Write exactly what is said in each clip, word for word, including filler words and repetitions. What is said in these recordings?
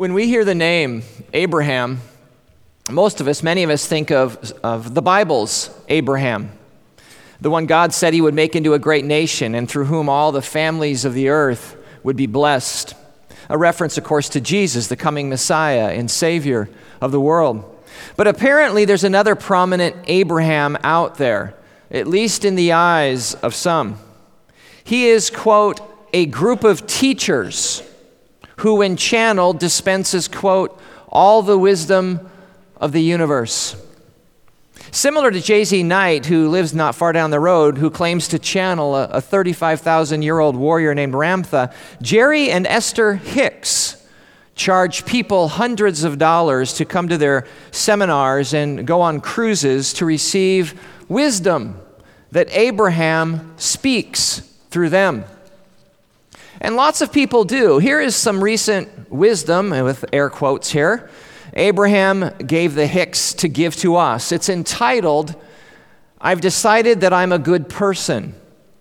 When we hear the name Abraham, most of us, many of us think of, of the Bible's Abraham, the one God said he would make into a great nation and through whom all the families of the earth would be blessed. A reference, of course, to Jesus, the coming Messiah and Savior of the world. But apparently there's another prominent Abraham out there, at least in the eyes of some. He is, quote, a group of teachers who, when channeled, dispenses, quote, all the wisdom of the universe. Similar to J Z Knight, who lives not far down the road, who claims to channel a thirty-five thousand year old warrior named Ramtha, Jerry and Esther Hicks charge people hundreds of dollars to come to their seminars and go on cruises to receive wisdom that Abraham speaks through them. And lots of people do. Here is some recent wisdom, with air quotes here, Abraham gave the Hicks to give to us. It's entitled, I've decided that I'm a good person.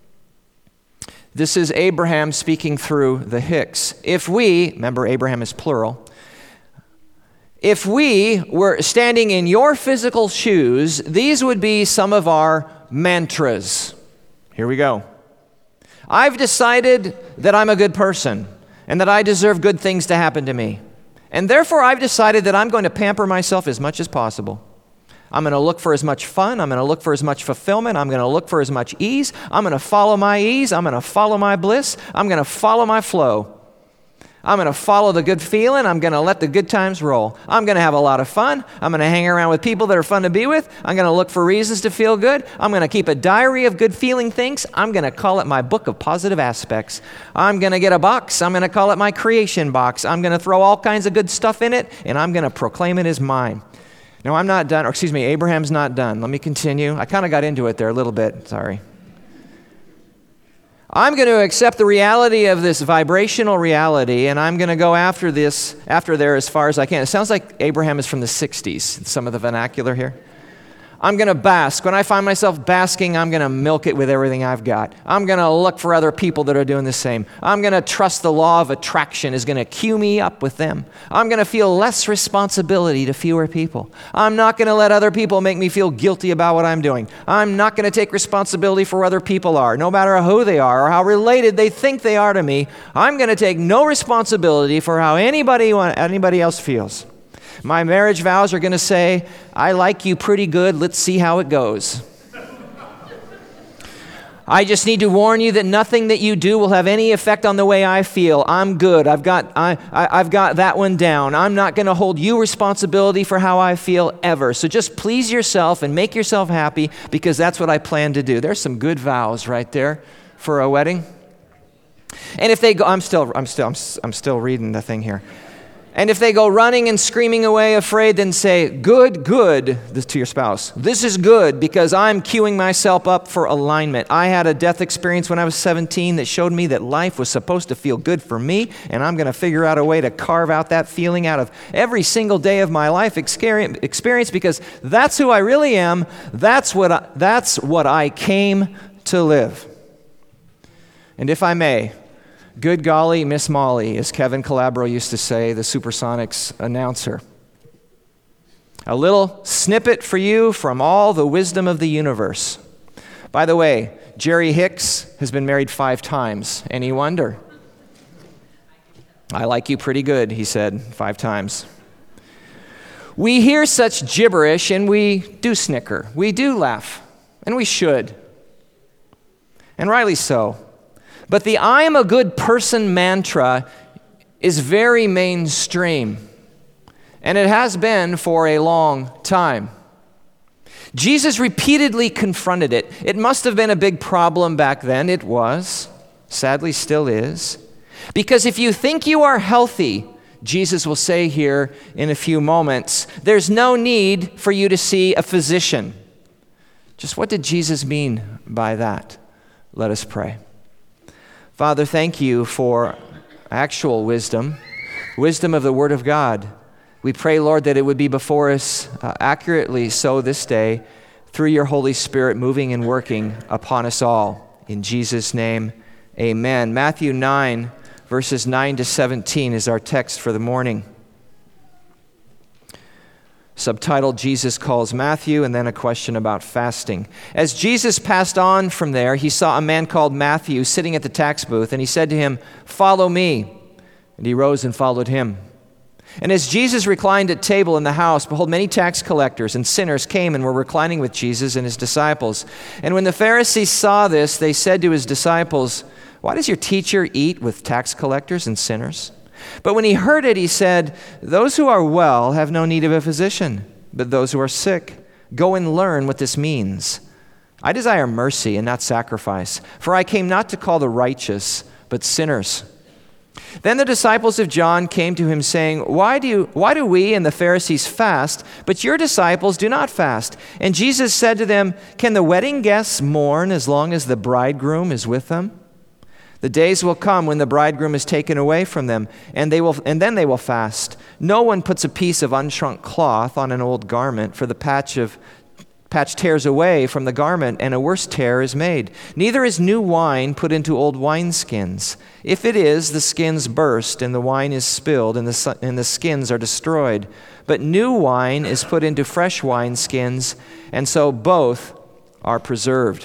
This is Abraham speaking through the Hicks. If we, remember Abraham is plural, if we were standing in your physical shoes, these would be some of our mantras. Here we go. I've decided that I'm a good person and that I deserve good things to happen to me. And therefore, I've decided that I'm going to pamper myself as much as possible. I'm going to look for as much fun. I'm going to look for as much fulfillment. I'm going to look for as much ease. I'm going to follow my ease. I'm going to follow my bliss. I'm going to follow my flow. I'm going to follow the good feeling. I'm going to let the good times roll. I'm going to have a lot of fun. I'm going to hang around with people that are fun to be with. I'm going to look for reasons to feel good. I'm going to keep a diary of good feeling things. I'm going to call it my book of positive aspects. I'm going to get a box. I'm going to call it my creation box. I'm going to throw all kinds of good stuff in it, and I'm going to proclaim it as mine. No, I'm not done. Or excuse me, Abraham's not done. Let me continue. I kind of got into it there a little bit. Sorry. I'm going to accept the reality of this vibrational reality, and I'm going to go after this, after there as far as I can. It sounds like Abraham is from the sixties, some of the vernacular here. I'm going to bask. When I find myself basking, I'm going to milk it with everything I've got. I'm going to look for other people that are doing the same. I'm going to trust the law of attraction is going to cue me up with them. I'm going to feel less responsibility to fewer people. I'm not going to let other people make me feel guilty about what I'm doing. I'm not going to take responsibility for where other people are, no matter who they are or how related they think they are to me. I'm going to take no responsibility for how anybody, anybody else feels. My marriage vows are going to say, I like you pretty good, let's see how it goes. I just need to warn you that nothing that you do will have any effect on the way I feel. I'm good. I've got I, I, I've got that one down. I'm not going to hold you responsibility for how I feel ever. So just please yourself and make yourself happy, because that's what I plan to do. There's some good vows right there for a wedding. And if they go, I'm still I'm still I'm, I'm still reading the thing here. And if they go running and screaming away afraid, then say, good, good, this to your spouse. This is good because I'm queuing myself up for alignment. I had a death experience when I was seventeen that showed me that life was supposed to feel good for me, and I'm going to figure out a way to carve out that feeling out of every single day of my life experience, because that's who I really am. That's what I, that's what I came to live. And if I may, good golly, Miss Molly, as Kevin Calabro used to say, the Supersonics announcer. A little snippet for you from all the wisdom of the universe. By the way, Jerry Hicks has been married five times. Any wonder? I like you pretty good, he said, five times. We hear such gibberish and we do snicker. We do laugh, and we should. And rightly so. But the I am a good person mantra is very mainstream, and it has been for a long time. Jesus repeatedly confronted it. It must have been a big problem back then. It was. Sadly, still is. Because if you think you are healthy, Jesus will say here in a few moments, there's no need for you to see a physician. Just what did Jesus mean by that? Let us pray. Father, thank you for actual wisdom, wisdom of the Word of God. We pray, Lord, that it would be before us uh, accurately so this day through your Holy Spirit moving and working upon us all. In Jesus' name, amen. Matthew nine, verses nine to seventeen is our text for the morning. subtitled Jesus Calls Matthew, and then a question about fasting. As Jesus passed on from there, he saw a man called Matthew sitting at the tax booth, and he said to him, "Follow me." And he rose and followed him. And as Jesus reclined at table in the house, behold, many tax collectors and sinners came and were reclining with Jesus and his disciples. And when the Pharisees saw this, they said to his disciples, "Why does your teacher eat with tax collectors and sinners?" But when he heard it, he said, "Those who are well have no need of a physician, but those who are sick. Go and learn what this means. I desire mercy and not sacrifice, for I came not to call the righteous, but sinners." Then the disciples of John came to him, saying, Why do you, why do we and the Pharisees fast, but your disciples do not fast? And Jesus said to them, Can the wedding guests mourn as long as the bridegroom is with them? The days will come when the bridegroom is taken away from them, and they will, and then they will fast. No one puts a piece of unshrunk cloth on an old garment, for the patch of patch tears away from the garment, and a worse tear is made. Neither is new wine put into old wineskins. If it is, the skins burst, and the wine is spilled, and the, and the skins are destroyed. But new wine is put into fresh wineskins, and so both are preserved.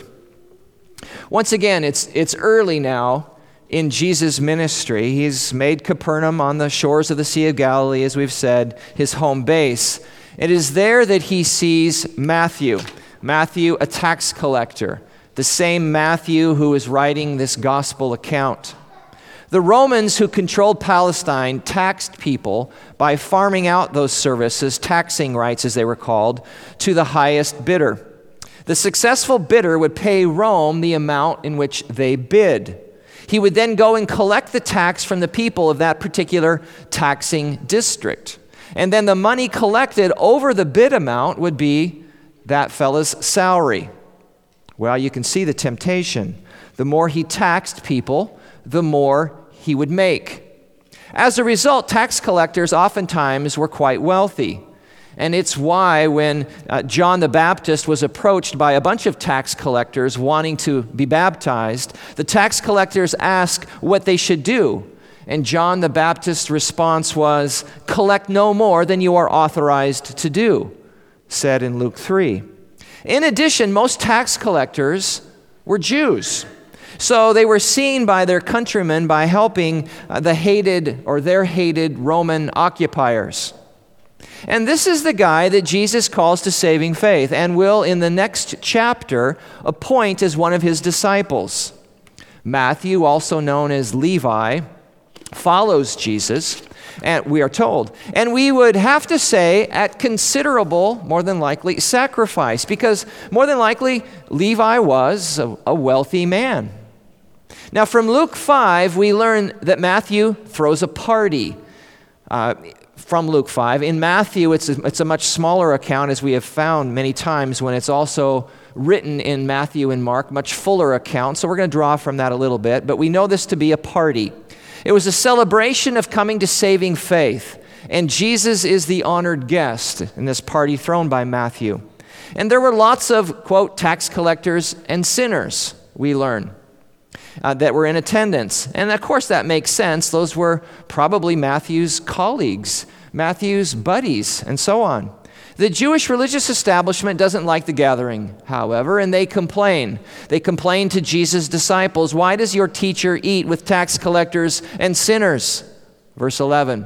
Once again, it's, it's early now in Jesus' ministry. He's made Capernaum on the shores of the Sea of Galilee, as we've said, his home base. It is there that he sees Matthew, Matthew, a tax collector, the same Matthew who is writing this gospel account. The Romans who controlled Palestine taxed people by farming out those services, taxing rights as they were called, to the highest bidder. The successful bidder would pay Rome the amount in which they bid. He would then go and collect the tax from the people of that particular taxing district. And then the money collected over the bid amount would be that fella's salary. Well, you can see the temptation. The more he taxed people, the more he would make. As a result, tax collectors oftentimes were quite wealthy. And it's why when uh, John the Baptist was approached by a bunch of tax collectors wanting to be baptized, the tax collectors asked what they should do. And John the Baptist's response was, "Collect no more than you are authorized to do," said in Luke three. In addition, most tax collectors were Jews. So they were seen by their countrymen by helping uh, the hated or their hated Roman occupiers. And this is the guy that Jesus calls to saving faith and will, in the next chapter, appoint as one of his disciples. Matthew, also known as Levi, follows Jesus, and we are told. And we would have to say at considerable, more than likely, sacrifice, because more than likely Levi was a, a wealthy man. Now from Luke five, we learn that Matthew throws a party. Uh, from Luke five. In Matthew, it's a, it's a much smaller account, as we have found many times when it's also written in Matthew and Mark, much fuller account. So we're going to draw from that a little bit, but we know this to be a party. It was a celebration of coming to saving faith, and Jesus is the honored guest in this party thrown by Matthew. And there were lots of, quote, tax collectors and sinners, we learn, uh, that were in attendance. And of course that makes sense. Those were probably Matthew's colleagues, Matthew's buddies, and so on. The Jewish religious establishment doesn't like the gathering, however, and they complain. They complain to Jesus' disciples, "Why does your teacher eat with tax collectors and sinners?" Verse eleven.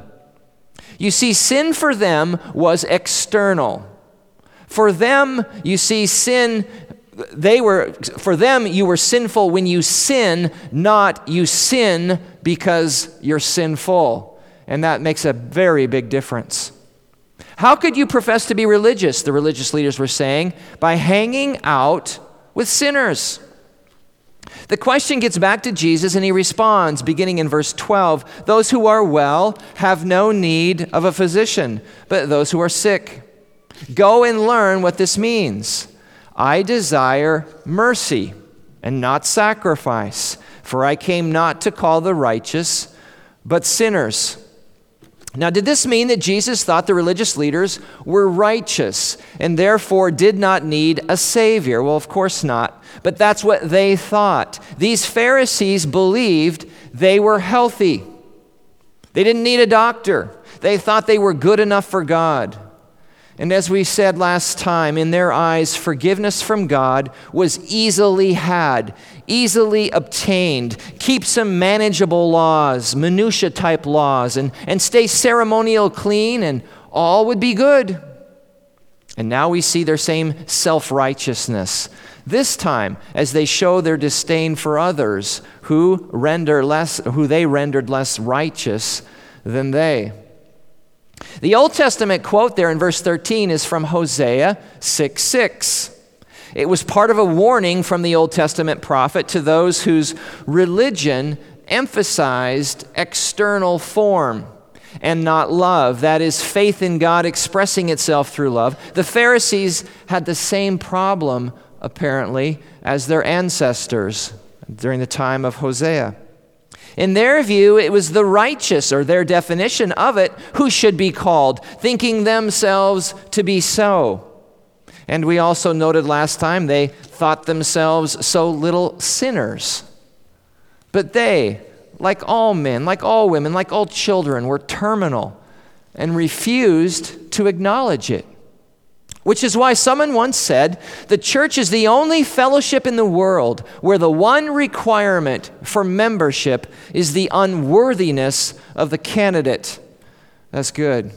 You see, sin for them was external. For them, you see, sin, they were, for them, you were sinful when you sin, not you sin because you're sinful. And that makes a very big difference. How could you profess to be religious, the religious leaders were saying, by hanging out with sinners? The question gets back to Jesus, and he responds, beginning in verse twelve, "Those who are well have no need of a physician, but those who are sick. Go and learn what this means. I desire mercy and not sacrifice, for I came not to call the righteous, but sinners." Now, did this mean that Jesus thought the religious leaders were righteous and therefore did not need a Savior? Well, of course not. But that's what they thought. These Pharisees believed they were healthy. They didn't need a doctor. They thought they were good enough for God. And as we said last time, in their eyes, forgiveness from God was easily had, easily obtained. Keep some manageable laws, minutia-type laws, and, and stay ceremonial clean, and all would be good. And now we see their same self-righteousness, this time as they show their disdain for others who render less, who they rendered less righteous than they. The Old Testament quote there in verse thirteen is from Hosea six six. It was part of a warning from the Old Testament prophet to those whose religion emphasized external form and not love. That is, faith in God expressing itself through love. The Pharisees had the same problem, apparently, as their ancestors during the time of Hosea. In their view, it was the righteous, or their definition of it, who should be called, thinking themselves to be so. And we also noted last time they thought themselves so little sinners. But they, like all men, like all women, like all children, were terminal and refused to acknowledge it. Which is why someone once said, the church is the only fellowship in the world where the one requirement for membership is the unworthiness of the candidate. That's good.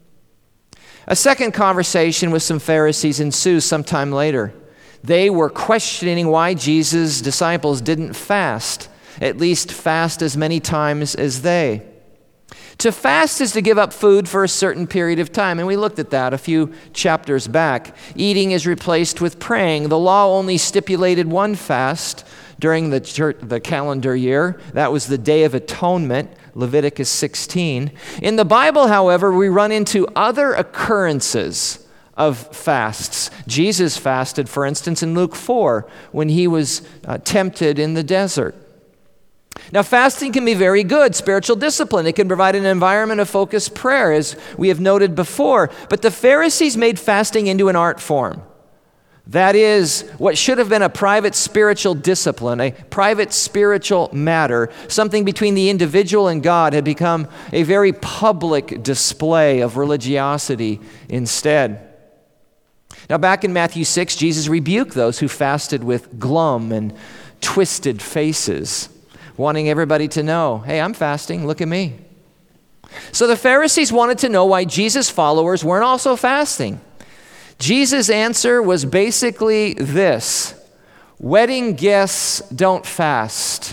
A second conversation with some Pharisees ensues sometime later. They were questioning why Jesus' disciples didn't fast, at least fast as many times as they. To fast is to give up food for a certain period of time, and we looked at that a few chapters back. Eating is replaced with praying. The law only stipulated one fast during the, church, the calendar year. That was the Day of Atonement, Leviticus sixteen. In the Bible, however, we run into other occurrences of fasts. Jesus fasted, for instance, in Luke four when he was uh, tempted in the desert. Now, fasting can be very good spiritual discipline. It can provide an environment of focused prayer, as we have noted before. But the Pharisees made fasting into an art form. That is, what should have been a private spiritual discipline, a private spiritual matter, something between the individual and God, had become a very public display of religiosity instead. Now, back in Matthew six, Jesus rebuked those who fasted with glum and twisted faces, wanting everybody to know, hey, I'm fasting, look at me. So the Pharisees wanted to know why Jesus' followers weren't also fasting. Jesus' answer was basically this: wedding guests don't fast.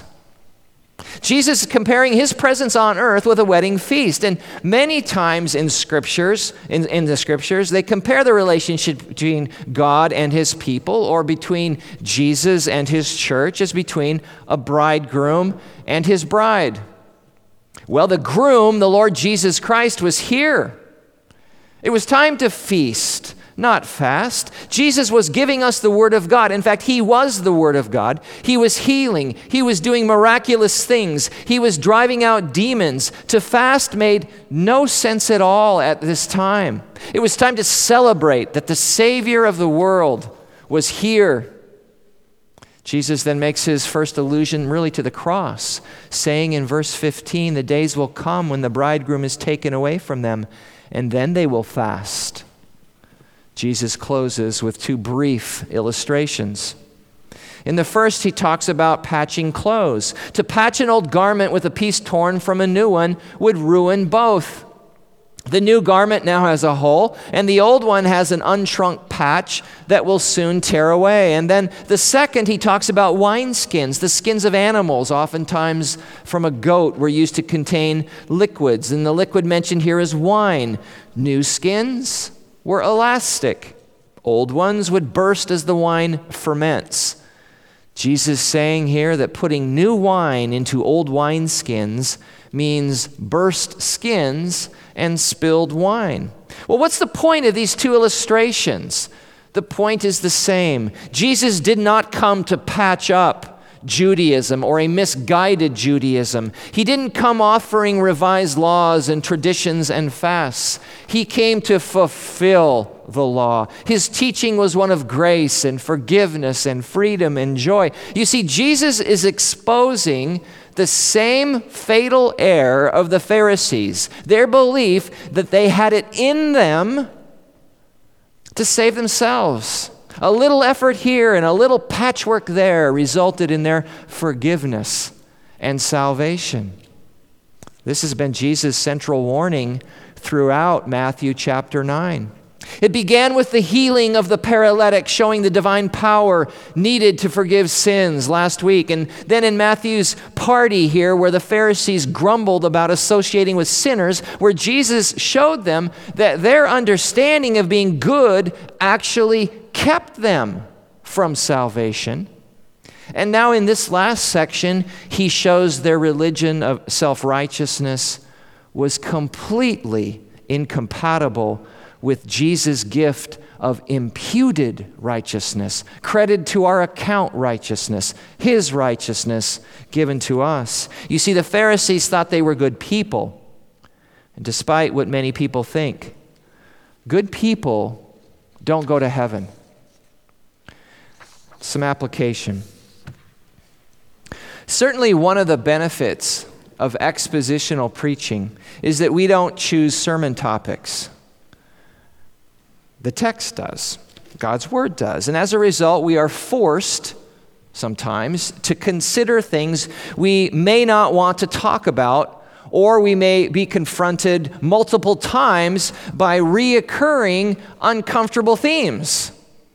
Jesus is comparing his presence on earth with a wedding feast. And many times in scriptures, in, in the scriptures, they compare the relationship between God and his people, or between Jesus and his church, as between a bridegroom and his bride. Well, the groom, the Lord Jesus Christ, was here. It was time to feast, not fast. Jesus was giving us the Word of God. In fact, he was the Word of God. He was healing. He was doing miraculous things. He was driving out demons. To fast made no sense at all at this time. It was time to celebrate that the Savior of the world was here. Jesus then makes his first allusion really to the cross, saying in verse fifteen, the days will come when the bridegroom is taken away from them, and then they will fast. Jesus closes with two brief illustrations. In the first, he talks about patching clothes. To patch an old garment with a piece torn from a new one would ruin both. The new garment now has a hole, and the old one has an unshrunk patch that will soon tear away. And then the second, he talks about wineskins. The skins of animals, oftentimes from a goat, were used to contain liquids, and the liquid mentioned here is wine. New skins were elastic. Old ones would burst as the wine ferments. Jesus saying here that putting new wine into old wineskins means burst skins and spilled wine. Well, what's the point of these two illustrations? The point is the same. Jesus did not come to patch up Judaism or a misguided Judaism. He didn't come offering revised laws and traditions and fasts. He came to fulfill the law. His teaching was one of grace and forgiveness and freedom and joy. You see, Jesus is exposing the same fatal error of the Pharisees, their belief that they had it in them to save themselves. A little effort here and a little patchwork there resulted in their forgiveness and salvation. This has been Jesus' central warning throughout Matthew chapter nine. It began with the healing of the paralytic, showing the divine power needed to forgive sins last week. And then in Matthew's party here, where the Pharisees grumbled about associating with sinners, where Jesus showed them that their understanding of being good actually kept them from salvation. And now in this last section, he shows their religion of self-righteousness was completely incompatible with Jesus' gift of imputed righteousness, credited to our account righteousness, his righteousness given to us. You see, the Pharisees thought they were good people. And despite what many people think, good people don't go to heaven. Some application. Certainly one of the benefits of expositional preaching is that we don't choose sermon topics. The text does. God's word does. And as a result, we are forced sometimes to consider things we may not want to talk about, or we may be confronted multiple times by reoccurring uncomfortable themes.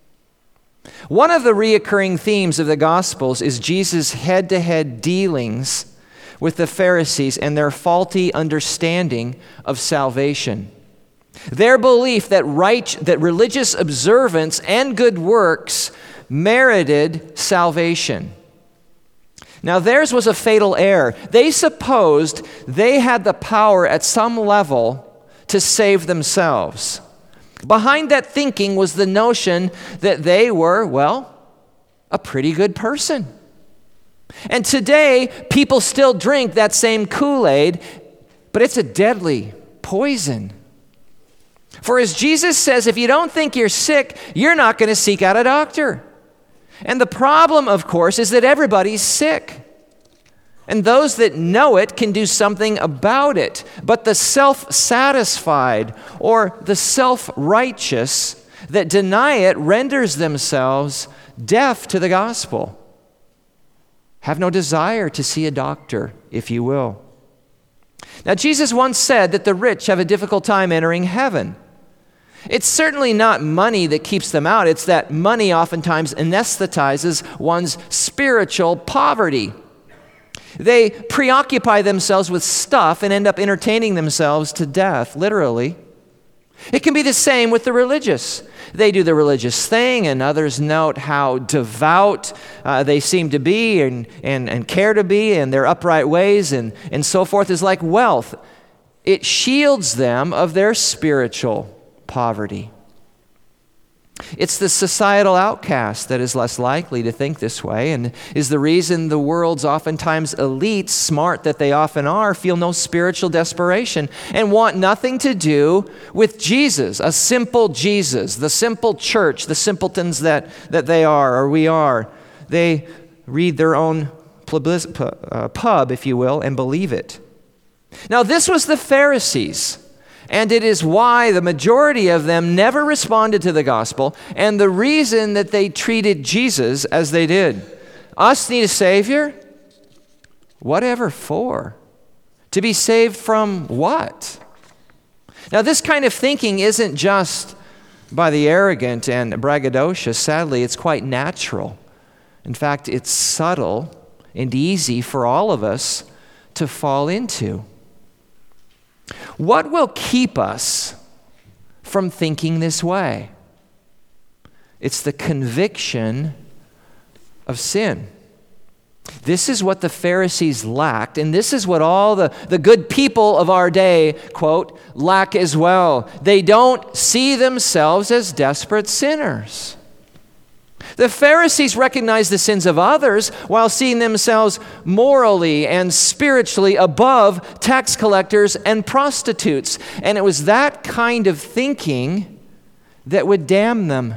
One of the reoccurring themes of the Gospels is Jesus' head-to-head dealings with the Pharisees and their faulty understanding of salvation. Their belief that right, that religious observance and good works merited salvation. Now theirs was a fatal error. They supposed they had the power at some level to save themselves. Behind that thinking was the notion that they were, well, a pretty good person. And today, people still drink that same Kool-Aid, but it's a deadly poison. For as Jesus says, if you don't think you're sick, you're not going to seek out a doctor. And the problem, of course, is that everybody's sick. And those that know it can do something about it. But the self-satisfied or the self-righteous that deny it renders themselves deaf to the gospel. Have no desire to see a doctor, if you will. Now, Jesus once said that the rich have a difficult time entering heaven. It's certainly not money that keeps them out. It's that money oftentimes anesthetizes one's spiritual poverty. They preoccupy themselves with stuff and end up entertaining themselves to death, literally. It can be the same with the religious. They do the religious thing, and others note how devout uh, they seem to be and, and, and care to be, and their upright ways and, and so forth is like wealth. It shields them of their spiritual poverty. It's the societal outcast that is less likely to think this way, and is the reason the world's oftentimes elites, smart that they often are, feel no spiritual desperation and want nothing to do with Jesus, a simple Jesus, the simple church, the simpletons that, that they are or we are. They read their own pub, if you will, and believe it. Now, this was the Pharisees. And it is why the majority of them never responded to the gospel, and the reason that they treated Jesus as they did. Us need a Savior? Whatever for? To be saved from what? Now, this kind of thinking isn't just by the arrogant and braggadocious. Sadly, it's quite natural. In fact, it's subtle and easy for all of us to fall into. What will keep us from thinking this way? It's the conviction of sin. This is what the Pharisees lacked, and this is what all the, the good people of our day, quote, lack as well. They don't see themselves as desperate sinners. The Pharisees recognized the sins of others while seeing themselves morally and spiritually above tax collectors and prostitutes. And it was that kind of thinking that would damn them.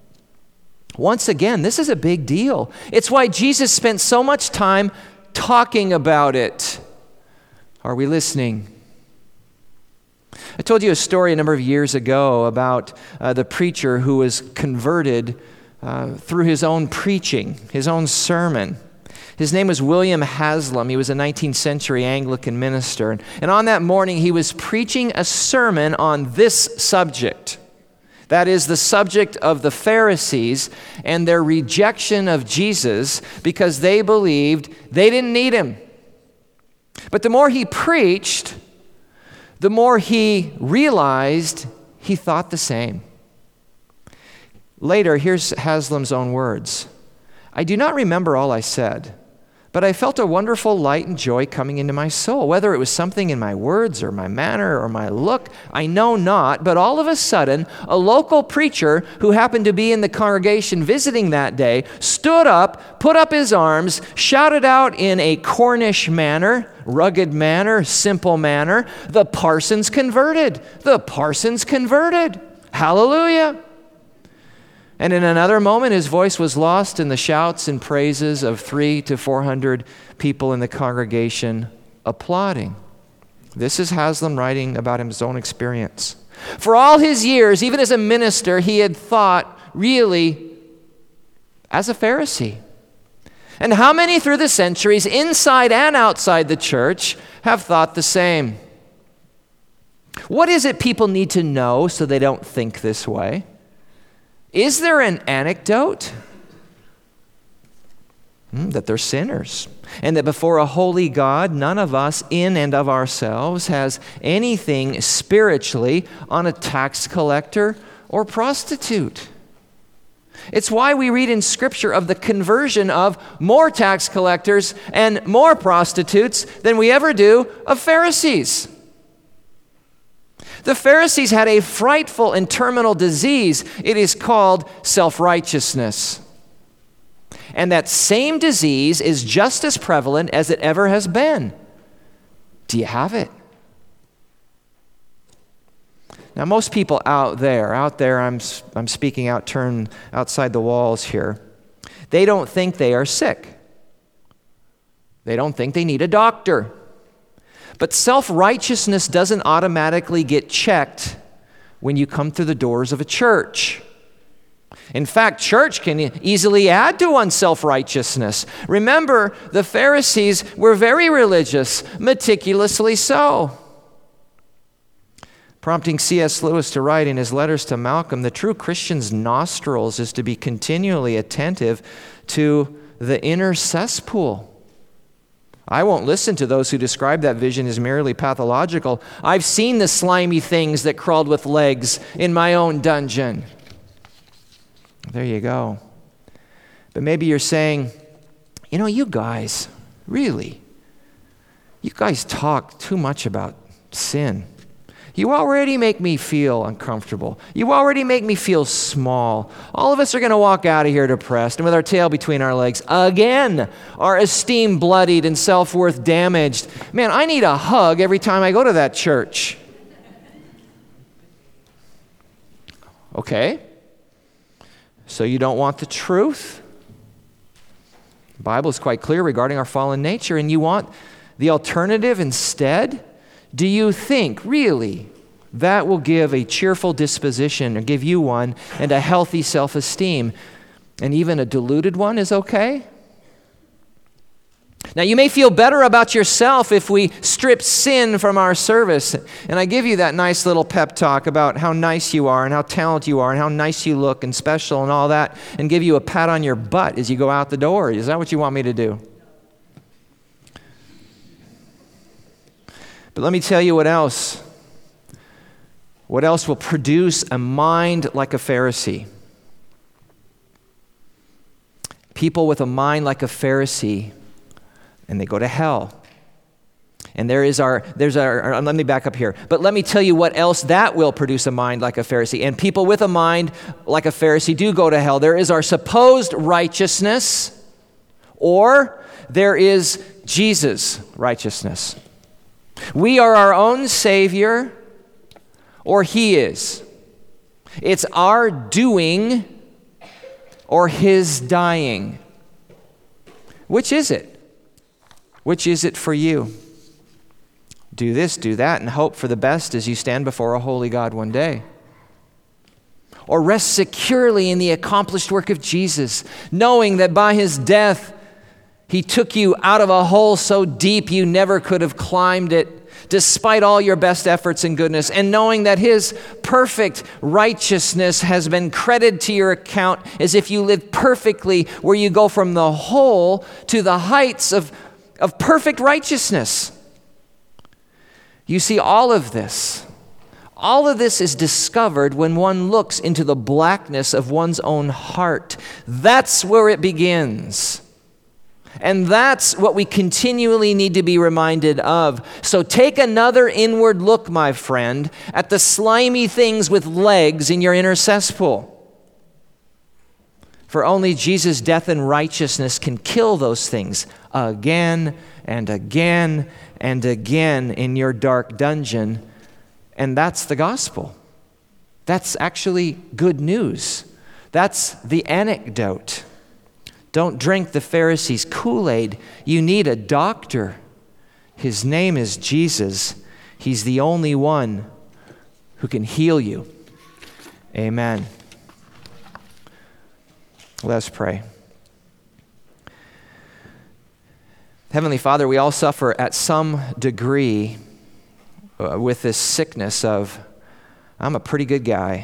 Once again, this is a big deal. It's why Jesus spent so much time talking about it. Are we listening? I told you a story a number of years ago about uh, the preacher who was converted uh, through his own preaching, his own sermon. His name was William Haslam. He was a nineteenth century Anglican minister. And on that morning, he was preaching a sermon on this subject. That is the subject of the Pharisees and their rejection of Jesus because they believed they didn't need him. But the more he preached, the more he realized he thought the same. Later, here's Haslam's own words. I do not remember all I said, but I felt a wonderful light and joy coming into my soul. Whether it was something in my words or my manner or my look, I know not. But all of a sudden, a local preacher who happened to be in the congregation visiting that day stood up, put up his arms, shouted out in a Cornish manner, rugged manner, simple manner, the parson's converted. The parson's converted. Hallelujah. And in another moment, his voice was lost in the shouts and praises of three to four hundred people in the congregation applauding. This is Haslam writing about his own experience. For all his years, even as a minister, he had thought really as a Pharisee. And how many through the centuries, inside and outside the church, have thought the same? What is it people need to know so they don't think this way? Is there an anecdote? Hmm, that they're sinners, and that before a holy God, none of us in and of ourselves has anything spiritually on a tax collector or prostitute. It's why we read in Scripture of the conversion of more tax collectors and more prostitutes than we ever do of Pharisees. The Pharisees had a frightful and terminal disease. It is called self-righteousness. And that same disease is just as prevalent as it ever has been. Do you have it? Now, most people out there, out there, I'm, I'm speaking out, turn outside the walls here, they don't think they are sick. They don't think they need a doctor. But self-righteousness doesn't automatically get checked when you come through the doors of a church. In fact, church can easily add to one's self-righteousness. Remember, the Pharisees were very religious, meticulously so. Prompting C S Lewis to write in his letters to Malcolm, the true Christian's nostrils is to be continually attentive to the inner cesspool. I won't listen to those who describe that vision as merely pathological. I've seen the slimy things that crawled with legs in my own dungeon. There you go. But maybe you're saying, you know, you guys, really, you guys talk too much about sin. You already make me feel uncomfortable. You already make me feel small. All of us are going to walk out of here depressed and with our tail between our legs again, our esteem bloodied and self-worth damaged. Man, I need a hug every time I go to that church. Okay. So you don't want the truth? The Bible is quite clear regarding our fallen nature, and you want the alternative instead? Do you think, really, that will give a cheerful disposition or give you one and a healthy self-esteem? And even a diluted one is okay? Now, you may feel better about yourself if we strip sin from our service. And I give you that nice little pep talk about how nice you are and how talented you are and how nice you look and special and all that, and give you a pat on your butt as you go out the door. Is that what you want me to do? But let me tell you what else. What else will produce a mind like a Pharisee? People with a mind like a Pharisee, and they go to hell. And there is our, there's our, our, let me back up here. But let me tell you what else that will produce a mind like a Pharisee. And people with a mind like a Pharisee do go to hell. There is our supposed righteousness, or there is Jesus' righteousness. We are our own Savior, or He is. It's our doing or His dying. Which is it? Which is it for you? Do this, do that, and hope for the best as you stand before a holy God one day. Or rest securely in the accomplished work of Jesus, knowing that by his death, he took you out of a hole so deep you never could have climbed it, despite all your best efforts and goodness, and knowing that his perfect righteousness has been credited to your account as if you lived perfectly, where you go from the hole to the heights of, of perfect righteousness. You see, all of this, all of this is discovered when one looks into the blackness of one's own heart. That's where it begins. And that's what we continually need to be reminded of. So take another inward look, my friend, at the slimy things with legs in your inner cesspool. For only Jesus' death and righteousness can kill those things again and again and again in your dark dungeon. And that's the gospel. That's actually good news. That's the anecdote. Don't drink the Pharisees' Kool-Aid. You need a doctor. His name is Jesus. He's the only one who can heal you. Amen. Let's pray. Heavenly Father, we all suffer at some degree uh, with this sickness of, I'm a pretty good guy.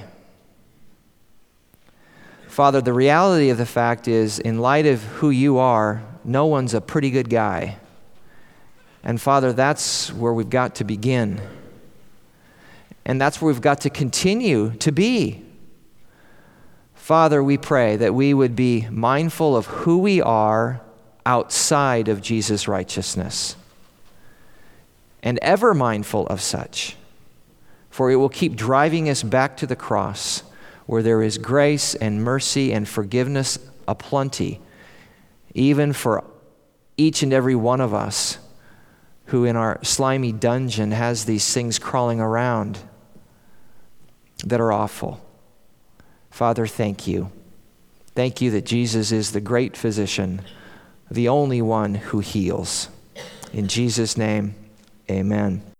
Father, the reality of the fact is, in light of who you are, no one's a pretty good guy. And Father, that's where we've got to begin. And that's where we've got to continue to be. Father, we pray that we would be mindful of who we are outside of Jesus' righteousness, and ever mindful of such, for it will keep driving us back to the cross, where there is grace and mercy and forgiveness aplenty, even for each and every one of us who in our slimy dungeon has these things crawling around that are awful. Father, thank you. Thank you that Jesus is the great physician, the only one who heals. In Jesus' name, amen.